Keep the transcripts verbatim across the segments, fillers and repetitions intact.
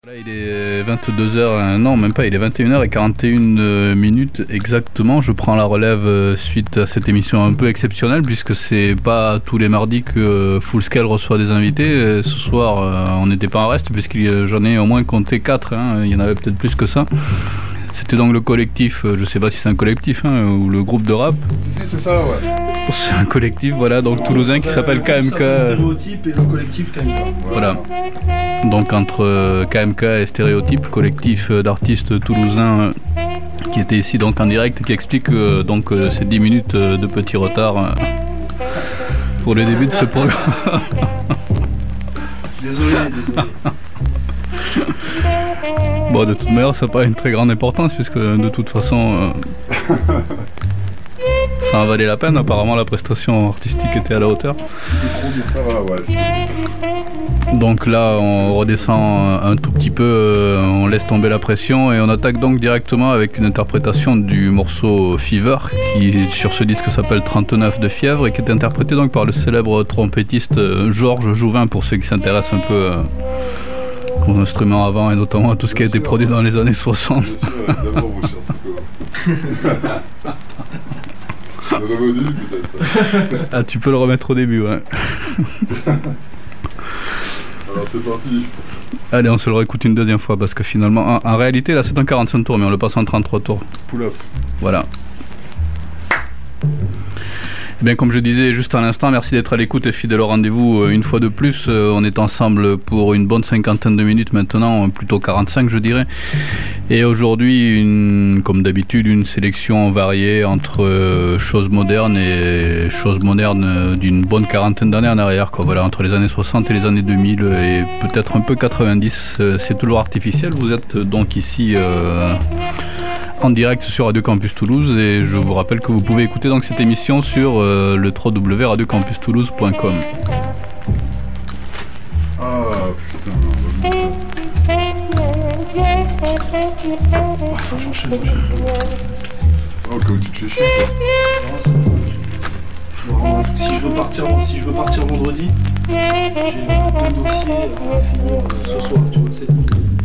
Là, il est vingt-deux heures, non même pas, il est vingt et une heures quarante et une minutes exactement. Je prends la relève suite à cette émission un peu exceptionnelle puisque c'est pas tous les mardis que Full Scale reçoit des invités. Ce soir, on n'était pas en reste puisque j'en ai au moins compté quatre, hein. Il y en avait peut-être plus que ça. C'était donc le collectif, je sais pas si c'est un collectif hein, ou le groupe de rap. Si, si, c'est ça, ouais. C'est un collectif, voilà, donc toulousain qui s'appelle K M K. Stéréotype et le collectif K M K. Voilà. Donc entre K M K et Stéréotype, collectif d'artistes toulousains qui était ici donc en direct, qui explique euh, donc euh, ces dix minutes de petit retard euh, pour le début de ce programme. Désolé, désolé. Bon, de toute manière, ça n'a pas une très grande importance puisque de toute façon, euh, ça en valait la peine. Apparemment, la prestation artistique était à la hauteur. Ça va, ouais. Donc là, on redescend un tout petit peu, euh, on laisse tomber la pression et on attaque donc directement avec une interprétation du morceau Fever qui sur ce disque s'appelle trente-neuf de fièvre et qui est interprété donc par le célèbre trompettiste Georges Jouvin pour ceux qui s'intéressent un peu euh, aux instruments avant et notamment à tout ce qui a été produit dans les années soixante. Bien sûr, d'abord mon cher Cisco. Le revenu peut-être. Ah, tu peux le remettre au début, ouais. Alors c'est parti. Allez, on se le réécoute une deuxième fois parce que finalement, en, en réalité, là c'est un quarante-cinq tours, mais on le passe en trente-trois tours. Pull up. Voilà. Eh bien, comme je disais juste à l'instant, merci d'être à l'écoute et fidèle au rendez-vous une fois de plus. On est ensemble pour une bonne cinquantaine de minutes maintenant, plutôt quarante-cinq je dirais. Et aujourd'hui, une, comme d'habitude, une sélection variée entre choses modernes et choses modernes d'une bonne quarantaine d'années en arrière, quoi. Voilà, entre les années soixante et les années deux mille et peut-être un peu quatre-vingt-dix. C'est toujours artificiel. Vous êtes donc ici euh, en direct sur Radio Campus Toulouse et je vous rappelle que vous pouvez écouter donc cette émission sur euh, le w w w point radio campus toulouse point com. Ah putain. J'enchaîne, j'enchaîne. Oh, comme tu te fais chier, toi. Si je veux partir, si je veux partir vendredi, j'ai deux dossiers à finir ce soir, tu vois, cette nuit.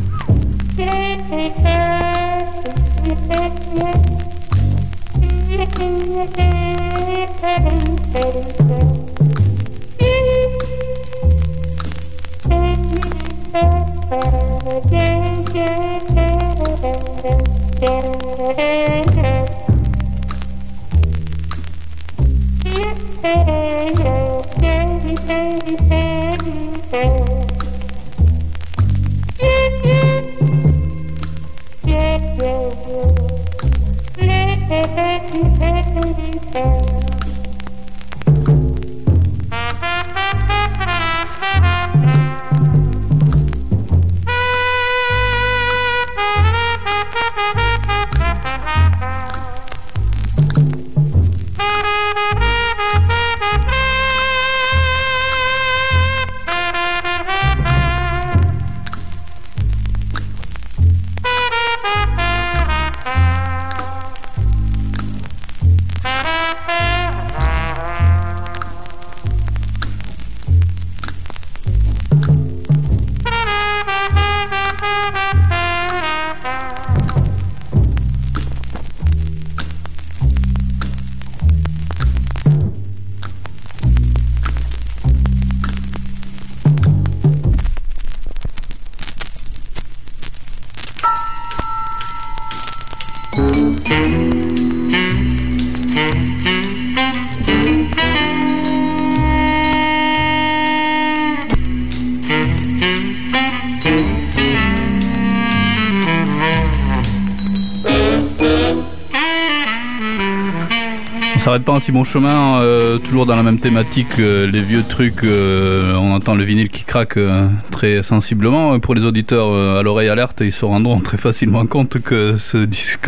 On s'arrête pas en si bon chemin, euh, toujours dans la même thématique, euh, les vieux trucs, euh, on entend le vinyle qui craque euh, très sensiblement. Pour les auditeurs euh, à l'oreille alerte, ils se rendront très facilement compte que ce disque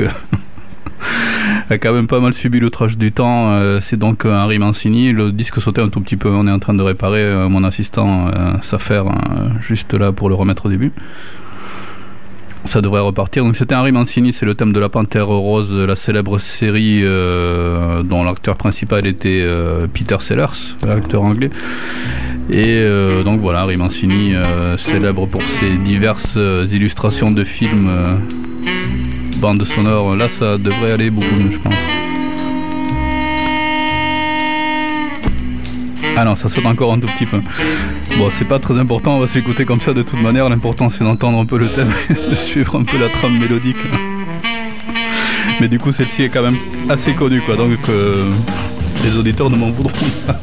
a quand même pas mal subi l'outrage du temps. Euh, c'est donc Henri Mancini, le disque sautait un tout petit peu, on est en train de réparer, euh, mon assistant euh, Safer, hein, juste là pour le remettre au début. Ça devrait repartir. Donc c'était Henri Mancini, c'est le thème de La Panthère Rose, la célèbre série euh, dont l'acteur principal était euh, Peter Sellers, l'acteur anglais. Et euh, donc voilà, Harry Mancini, euh, célèbre pour ses diverses euh, illustrations de films, euh, bandes sonores. Là, ça devrait aller beaucoup mieux, je pense. Ah non, ça saute encore un tout petit peu. Bon, c'est pas très important, on va s'écouter comme ça de toute manière. L'important, c'est d'entendre un peu le thème et de suivre un peu la trame mélodique. Mais du coup, celle-ci est quand même assez connue, quoi. Donc, euh, les auditeurs ne m'en voudront pas.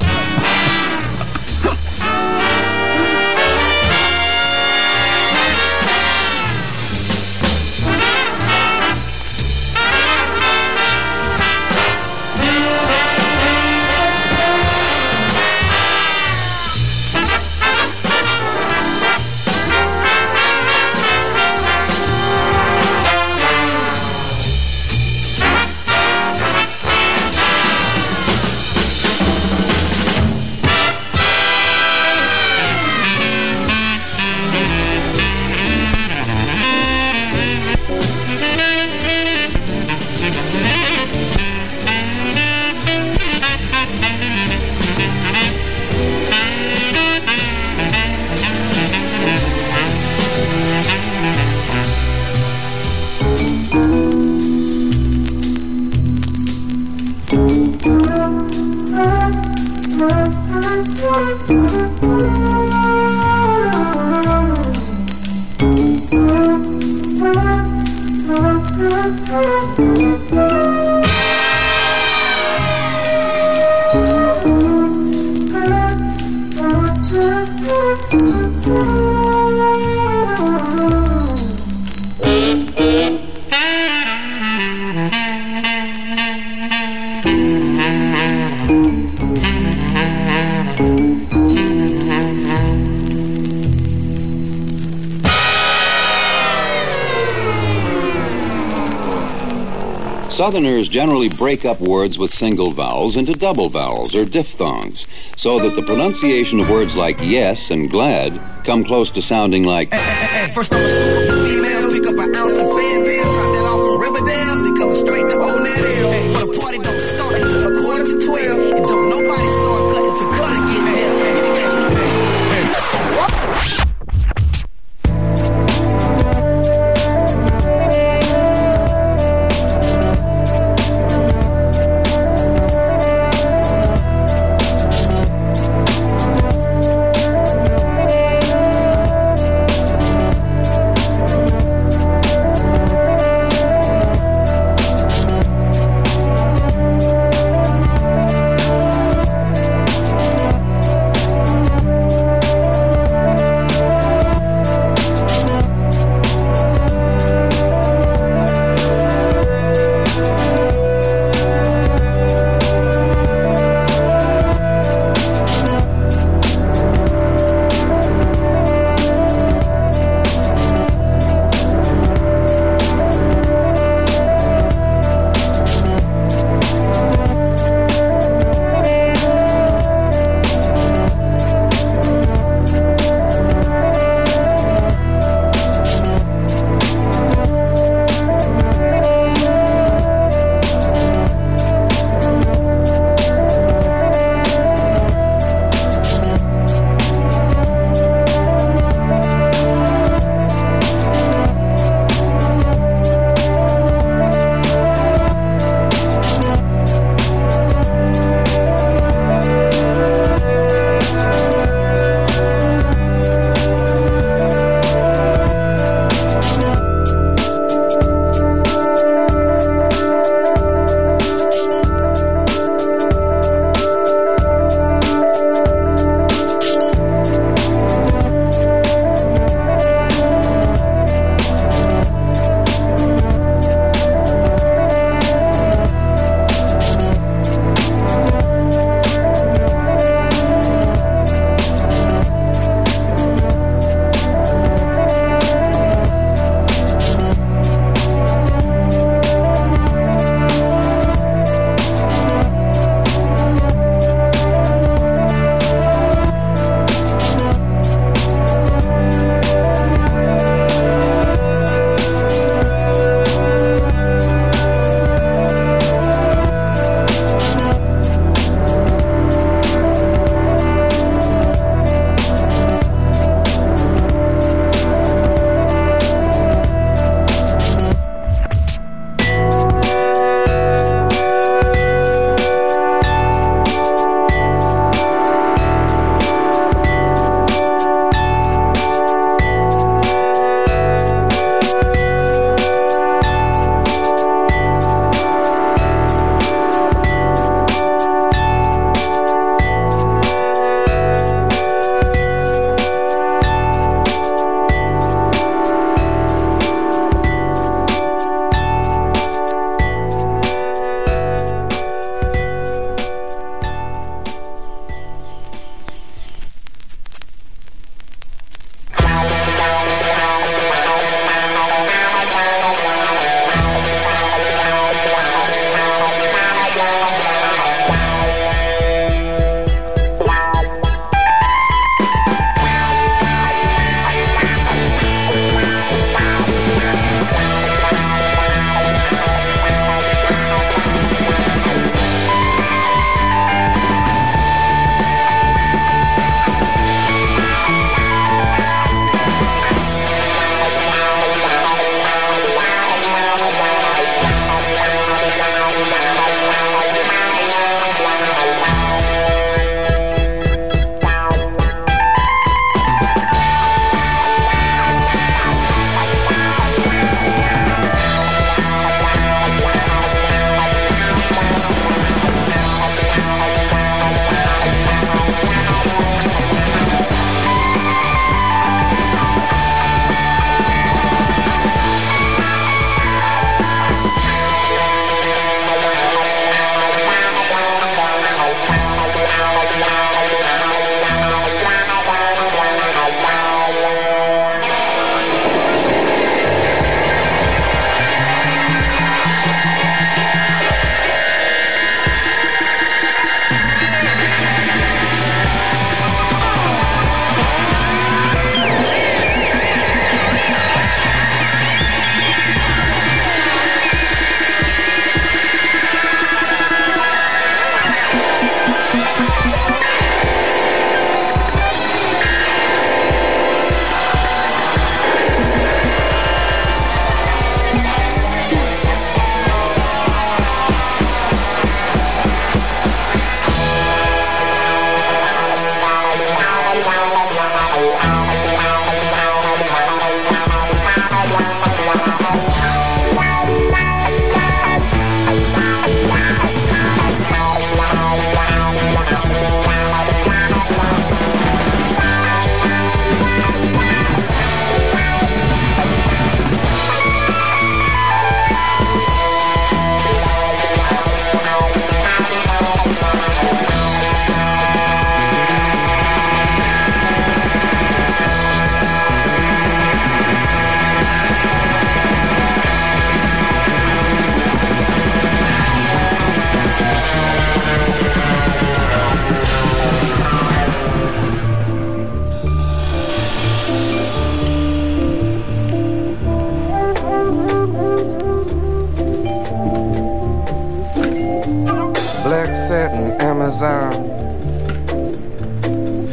Southerners generally break up words with single vowels into double vowels or diphthongs, so that the pronunciation of words like yes and glad come close to sounding like. Hey, hey, hey, first I'm a scoop up the females, pick up an ounce of Fanville, drop that off from Riverdale, we coming straight to Old Net Hill. Hey, but the party don't start until a quarter to twelve, and don't nobody start cutting to cut and get hell. Hey, you catch me, hey, hey.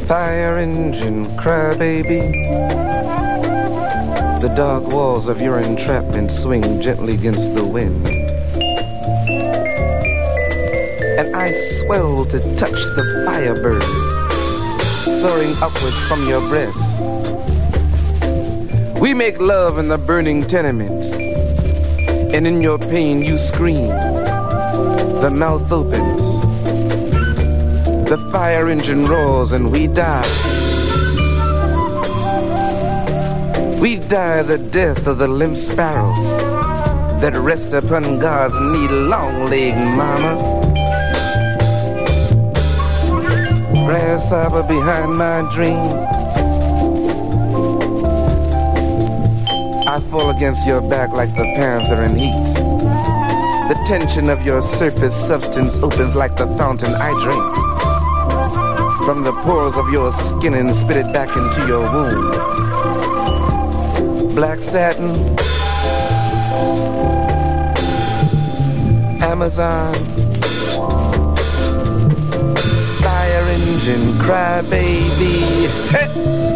Fire engine, crybaby. The dark walls of your entrapment swing gently against the wind. And I swell to touch the firebird soaring upwards from your breast. We make love in the burning tenement, and in your pain you scream. The mouth opens, the fire engine roars, and we die. We die the death of the limp sparrow that rests upon God's knee, long leg mama. Grasshopper behind my dream, I fall against your back like the panther in heat. The tension of your surface substance opens like the fountain I drink from the pores of your skin and spit it back into your womb. Black satin, Amazon, fire engine, crybaby. Hey!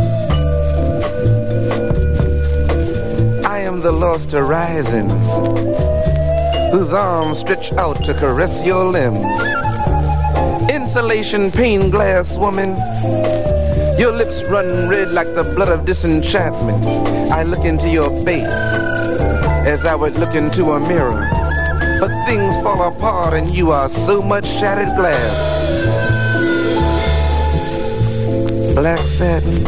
I am the lost horizon, whose arms stretch out to caress your limbs. Insulation pane glass woman, your lips run red like the blood of disenchantment. I look into your face as I would look into a mirror, but things fall apart and you are so much shattered glass. Black satin,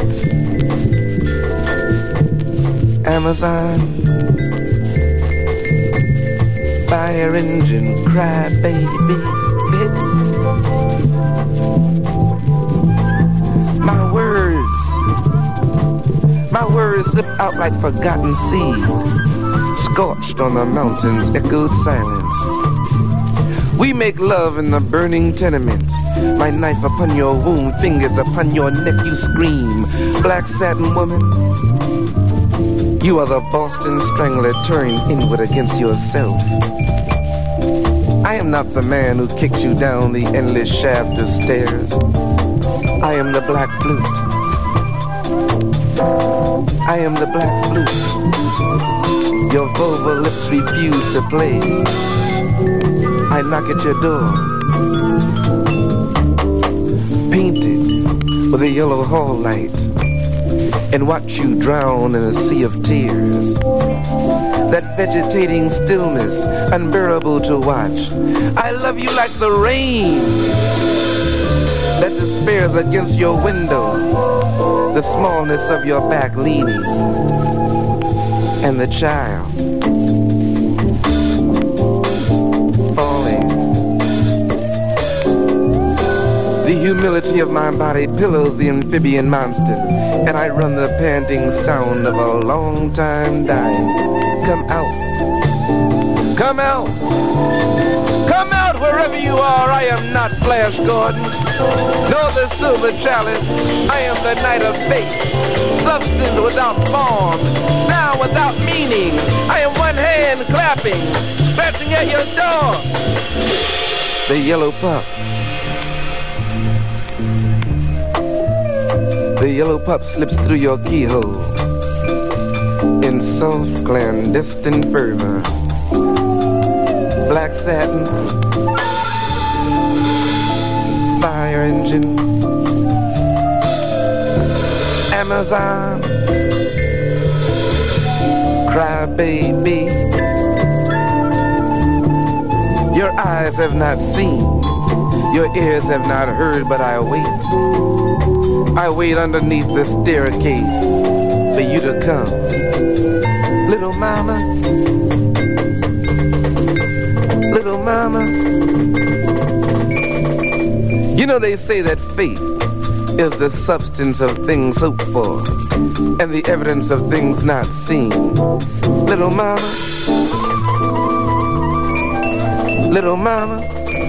Amazon, fire engine, cry baby. My words, my words slip out like forgotten seed, scorched on the mountains, echoed silence. We make love in the burning tenement, my knife upon your womb, fingers upon your neck, you scream. Black satin woman, you are the Boston Strangler turned inward against yourself. I am not the man who kicked you down the endless shaft of stairs. I am the black flute. I am the black flute. Your vulva lips refuse to play. I knock at your door, painted with a yellow hall light, and watch you drown in a sea of tears. That vegetating stillness, unbearable to watch. I love you like the rain that despairs against your window, the smallness of your back leaning, and the child falling. The humility of my body pillows the amphibian monster, and I run the panting sound of a long time dying. Come out, come out, come out wherever you are. I am not Flash Gordon, nor the silver chalice. I am the knight of fate, substance without form, sound without meaning. I am one hand clapping, scratching at your door. The yellow pup, the yellow pup slips through your keyhole in soft clandestine fervor. Black satin, fire engine, Amazon, cry baby. Your eyes have not seen, your ears have not heard, but I wait. I wait underneath the staircase for you to come. Little mama, little mama. You know they say that faith is the substance of things hoped for and the evidence of things not seen. Little mama, little mama,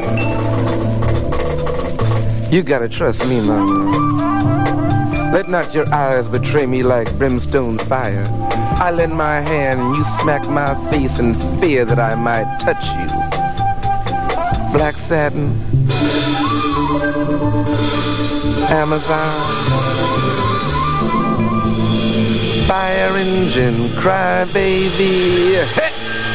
you gotta trust me, mama. Let not your eyes betray me like brimstone fire. I lend my hand and you smack my face in fear that I might touch you. Black satin, Amazon. Fire engine, cry baby. Hey!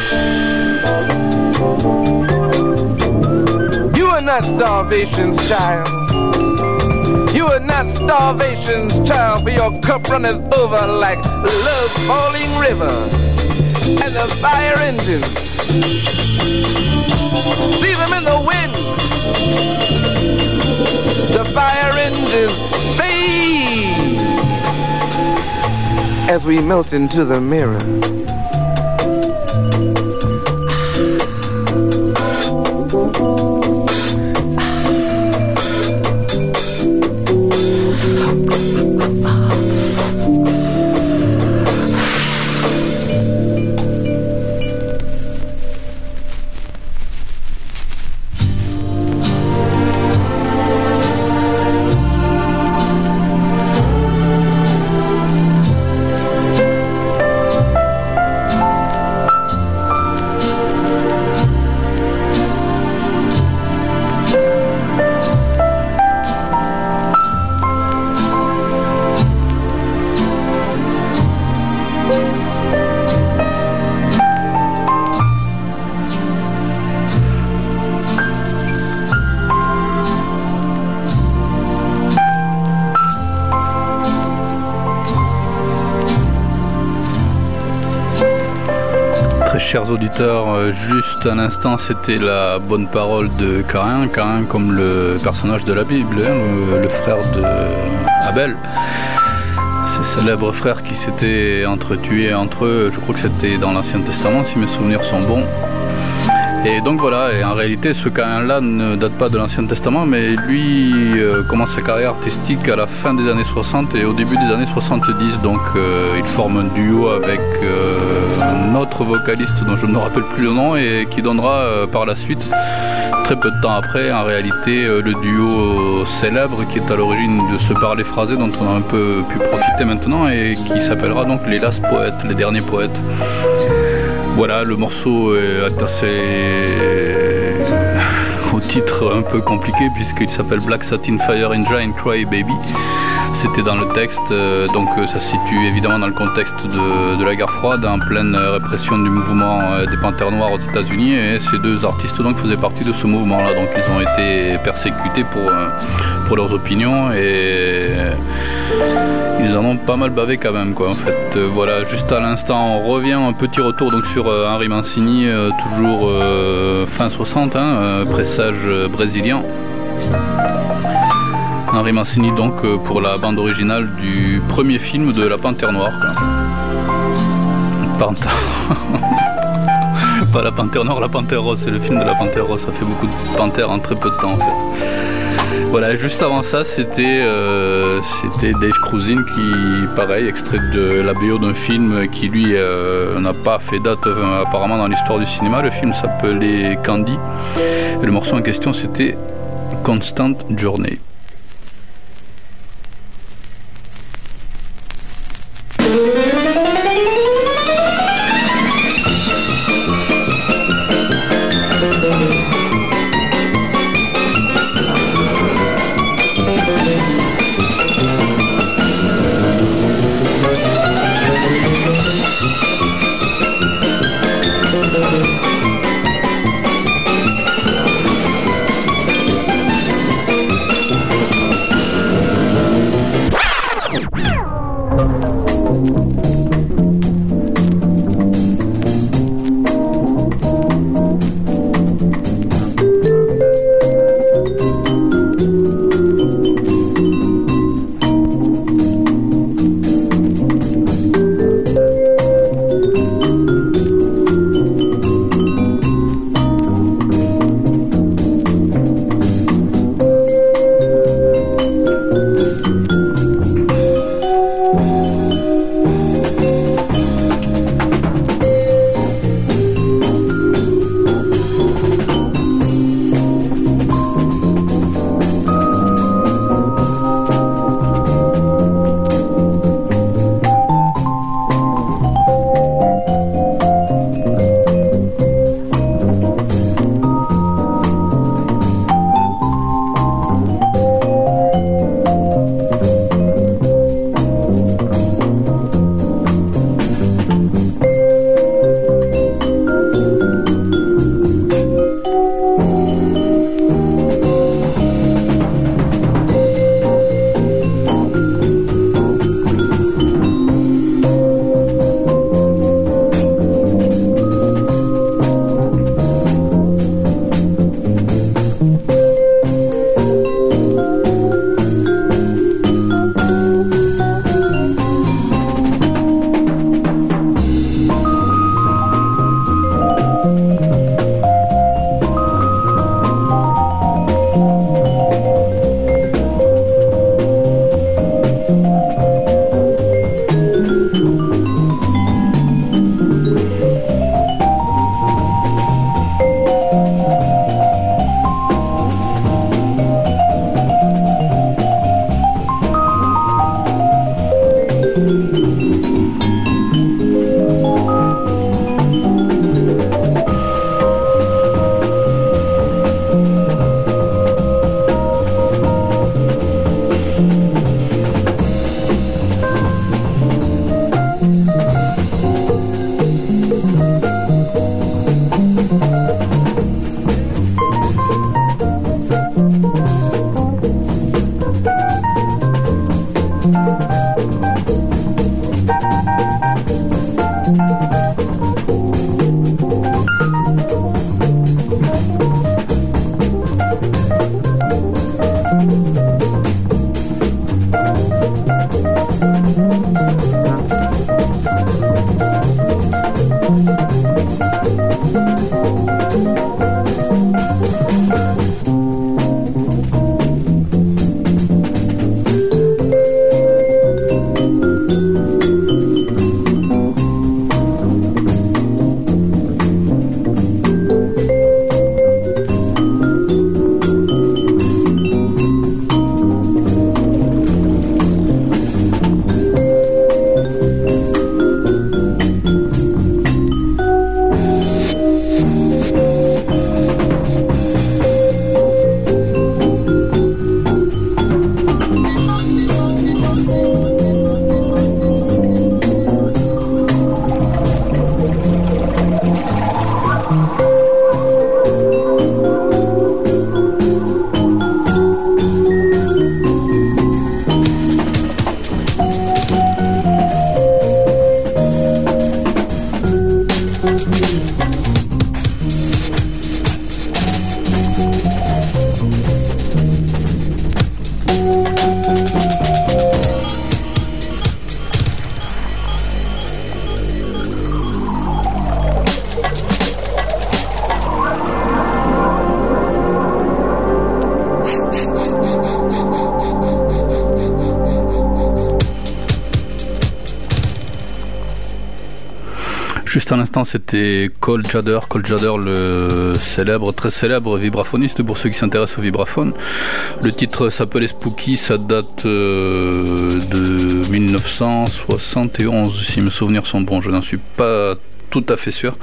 You are not starvation's child. You are not starvation's child, for your cup runneth over like love's falling river. And the fire engines, see them in the wind. The fire engines fade as we melt into the mirror. Chers auditeurs, juste un instant, c'était la bonne parole de Caïn, Caïn comme le personnage de la Bible, hein, le, le frère de Abel. Ces célèbres frères qui s'étaient entretués entre eux, je crois que c'était dans l'Ancien Testament, si mes souvenirs sont bons. Et donc voilà, et en réalité ce Caïn-là ne date pas de l'Ancien Testament, mais lui euh, commence sa carrière artistique à la fin des années soixante et au début des années soixante-dix, donc euh, il forme un duo avec euh, un autre vocaliste dont je ne me rappelle plus le nom et qui donnera euh, par la suite, très peu de temps après, en réalité euh, le duo célèbre qui est à l'origine de ce parler phrasé dont on a un peu pu profiter maintenant et qui s'appellera donc les Last Poets, les derniers poètes. Voilà, le morceau est assez au titre un peu compliqué puisqu'il s'appelle Black Satin Fire Engine Cry Baby. C'était dans le texte, donc ça se situe évidemment dans le contexte de, de la guerre froide, en pleine répression du mouvement des Panthères Noires aux États-Unis, et ces deux artistes donc faisaient partie de ce mouvement-là, donc ils ont été persécutés pour, pour leurs opinions et ils en ont pas mal bavé quand même, quoi. En fait, euh, voilà, juste à l'instant, on revient un petit retour donc sur euh, Henry Mancini, euh, toujours euh, fin soixante, hein, euh, pressage euh, brésilien. Henry Mancini donc euh, pour la bande originale du premier film de La Panthère Noire, quoi. Panthère. Pas La Panthère Noire, La Panthère Rose, c'est le film de La Panthère Rose, ça fait beaucoup de panthères en très peu de temps en fait. Voilà, juste avant ça, c'était euh, c'était Dave Cruzin qui, pareil, extrait de la B O d'un film qui, lui, euh, n'a pas fait date euh, apparemment dans l'histoire du cinéma. Le film s'appelait Candy. Et le morceau en question, c'était Constant Journey. Juste à l'instant, c'était Cole Jadder, Cole Jadder, le célèbre, très célèbre vibraphoniste pour ceux qui s'intéressent au vibraphone. Le titre s'appelait Spooky, ça date euh, de mille neuf cent soixante et onze, si mes souvenirs sont bons, je n'en suis pas tout à fait sûr.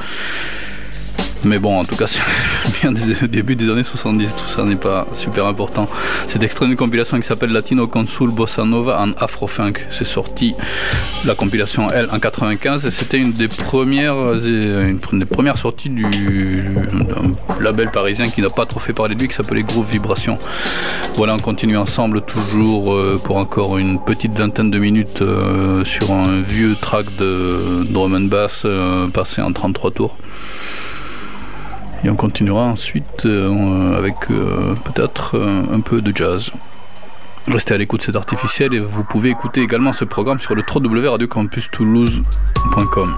Mais bon, en tout cas, c'est bien des début des années soixante-dix, tout ça n'est pas super important. C'est extrait d'une compilation qui s'appelle Latino Consul Bossa Nova en Afrofunk. C'est sorti, la compilation, elle, en quatre-vingt-quinze, et c'était une des premières, une des premières sorties du, d'un label parisien qui n'a pas trop fait parler de lui, qui s'appelait Groove Vibration. Voilà, on continue ensemble, toujours pour encore une petite vingtaine de minutes euh, sur un vieux track de drum and bass euh, passé en trente-trois tours. Et on continuera ensuite euh, avec euh, peut-être euh, un peu de jazz. Restez à l'écoute, c'est artificiel, et vous pouvez écouter également ce programme sur le w w w point radio campus toulouse point com.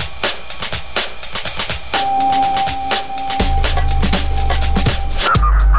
Never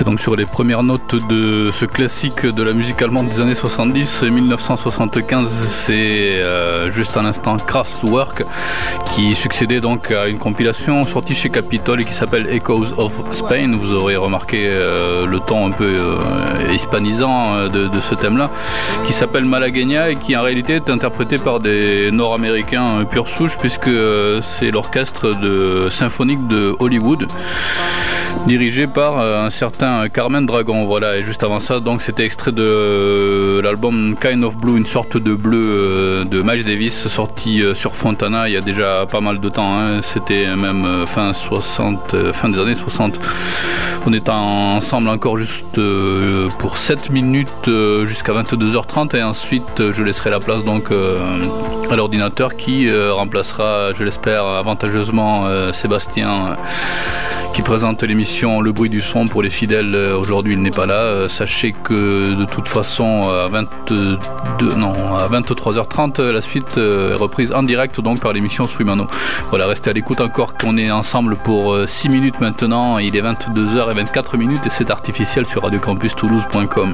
C'est donc sur les premières notes de ce classique de la musique allemande des années soixante-dix, mille neuf cent soixante-quinze, c'est euh, juste un instant Kraftwerk qui succédait donc à une compilation sortie chez Capitol et qui s'appelle Echoes of Spain. Vous aurez remarqué euh, le ton un peu euh, hispanisant de, de ce thème-là, qui s'appelle Malagueña et qui en réalité est interprété par des Nord-Américains pure souche, puisque euh, c'est l'orchestre de, symphonique de Hollywood, dirigé par euh, un certain Carmen Dragon. Voilà, et juste avant ça, donc c'était extrait de euh, l'album Kind of Blue, une sorte de bleu euh, de Miles Davis, sorti euh, sur Fontana il y a déjà pas mal de temps, hein. C'était même euh, fin soixante, euh, fin des années soixante. On est ensemble encore juste euh, pour sept minutes euh, jusqu'à vingt-deux heures trente, et ensuite euh, je laisserai la place donc euh, à l'ordinateur qui euh, remplacera, je l'espère, avantageusement euh, Sébastien euh, qui présente l'émission Le Bruit du Son pour les fidèles. Aujourd'hui il n'est pas là. Sachez que de toute façon à vingt-deux, non, à vingt-trois heures trente la suite est reprise en direct donc par l'émission Swimano. Voilà, restez à l'écoute encore, qu'on est ensemble pour six minutes maintenant. Il est vingt-deux heures vingt-quatre minutes et c'est artificiel sur radio campus toulouse point com.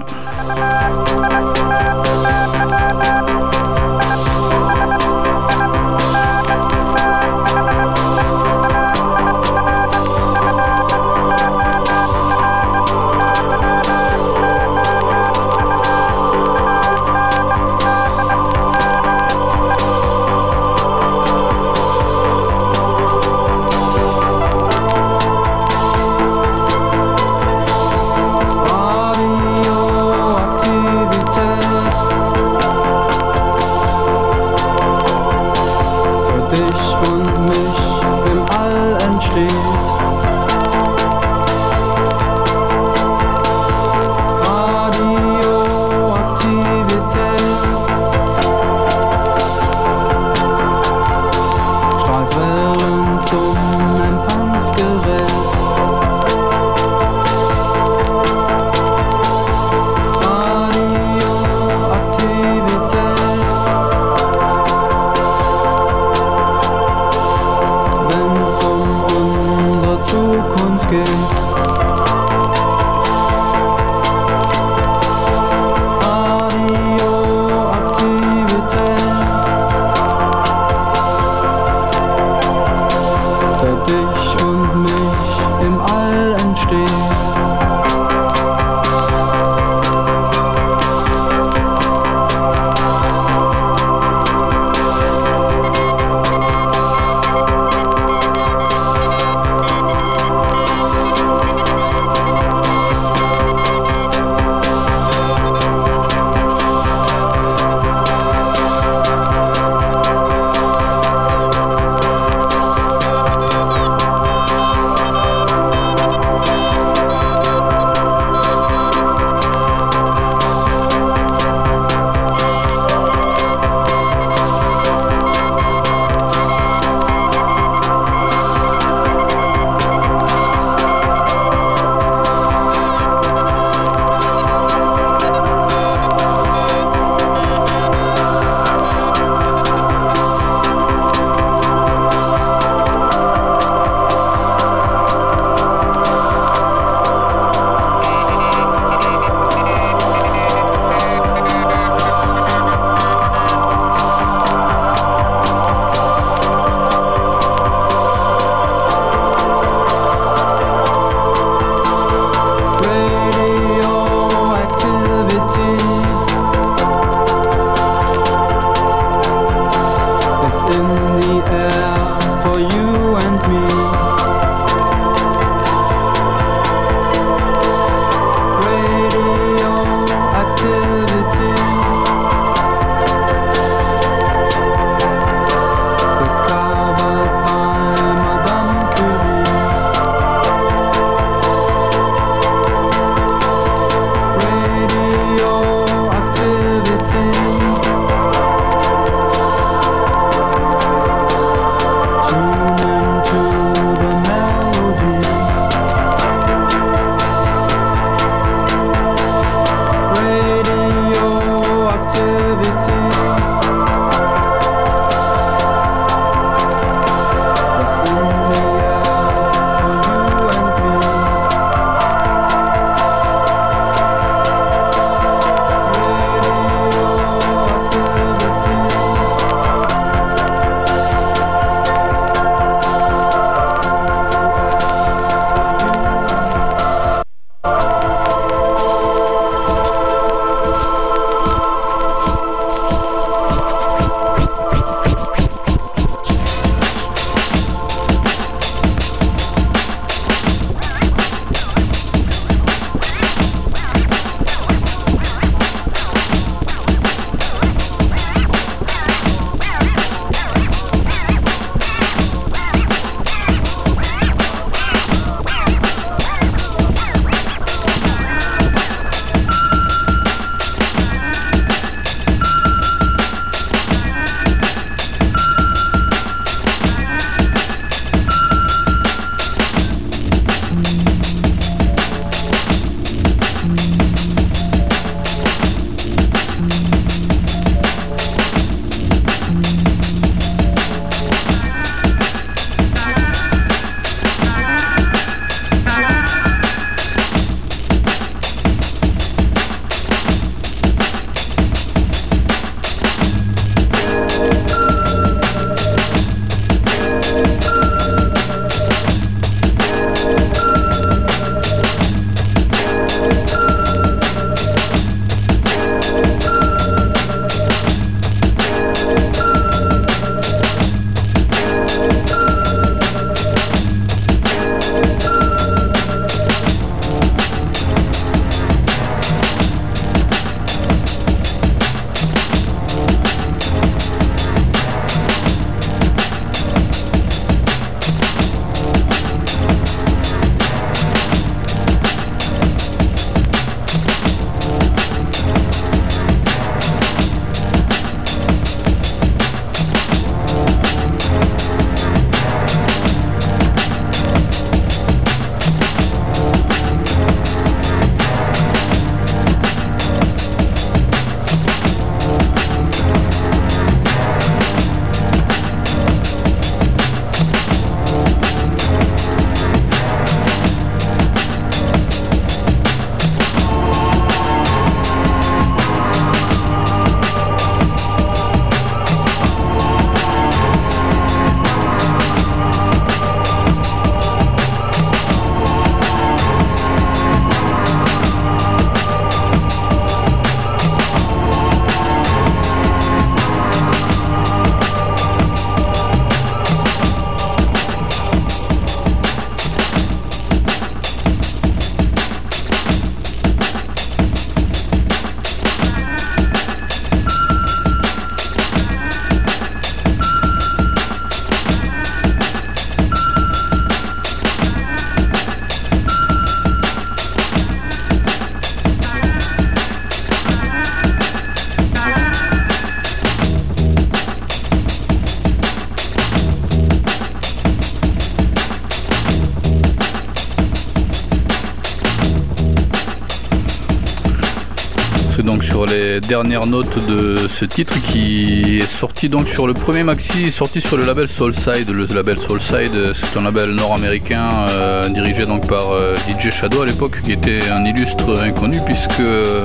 sur les dernières notes de ce titre qui est sorti donc sur le premier maxi, sorti sur le label Soulside. Le label Soulside, c'est un label nord-américain euh, dirigé donc par euh, D J Shadow à l'époque, qui était un illustre inconnu puisque euh,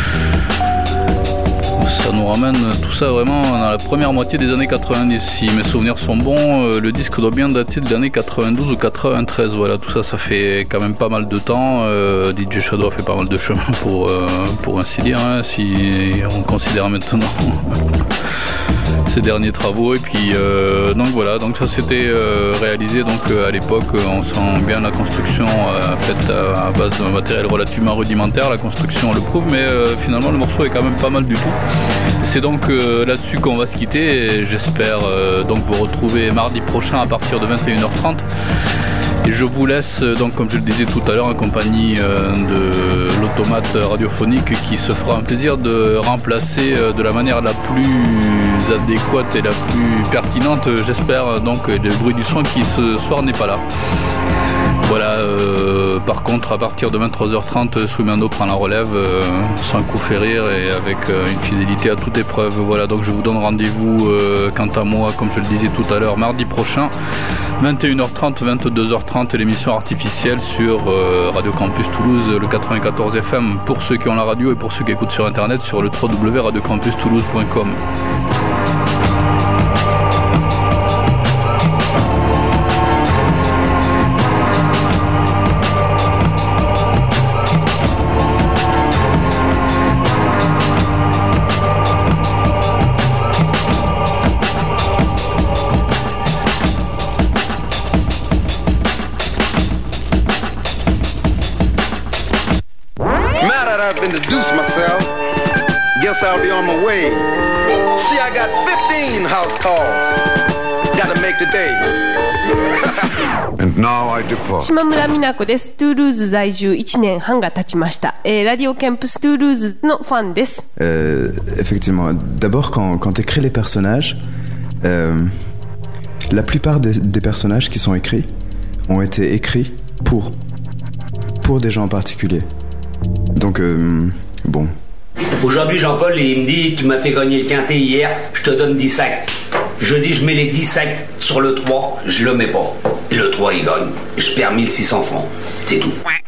ça nous ramène tout ça vraiment dans la première moitié des années quatre-vingt-dix. Si mes souvenirs sont bons, le disque doit bien dater de l'année quatre-vingt-douze ou quatre-vingt-treize. Voilà, tout ça, ça fait quand même pas mal de temps. Euh, D J Shadow a fait pas mal de chemin pour, euh, pour ainsi dire, hein, si on considère maintenant ses derniers travaux. Et puis euh, donc voilà, donc ça c'était euh, réalisé donc euh, à l'époque. On sent bien la construction euh, faite à, à base d'un matériel relativement rudimentaire. La construction le prouve, mais euh, finalement le morceau est quand même pas mal du tout. C'est donc euh, là-dessus qu'on va se quitter et j'espère euh, donc vous retrouver mardi prochain à partir de vingt et une heures trente. Et je vous laisse donc, comme je le disais tout à l'heure, en compagnie euh, de l'automate radiophonique qui se fera un plaisir de remplacer euh, de la manière la plus adéquate et la plus pertinente, j'espère, donc le bruit du son qui ce soir n'est pas là. Voilà, euh, par contre à partir de vingt-trois heures trente, Soumano prend la relève euh, sans coup fait rire et avec euh, une fidélité à toute épreuve. Voilà, donc je vous donne rendez-vous euh, quant à moi, comme je le disais tout à l'heure, mardi prochain, vingt et une heures trente, vingt-deux heures trente, l'émission artificielle sur euh, Radio Campus Toulouse, le quatre-vingt-quatorze F M pour ceux qui ont la radio et pour ceux qui écoutent sur internet sur le w w w point radio campus toulouse point com. Introduce myself. Guess I'll be on my way. See, I got fifteen house calls. Gotta make today. And now I depart. 島村美奈子です。トゥールーズ在住いちねんはんが経ちました。えー、ラディオキャンプストゥールーズのファンです。 Euh, effectivement, d'abord quand, quand tu écris les personnages, euh, la plupart des, des personnages qui sont écrits ont été écrits pour, pour des gens en particulier. Donc, euh, bon. Aujourd'hui, Jean-Paul, il me dit, tu m'as fait gagner le quintet hier, je te donne dix sacs. Je dis, je mets les dix sacs sur le trois, je le mets pas. Et le trois, il gagne. Je perds mille six cents francs. C'est tout.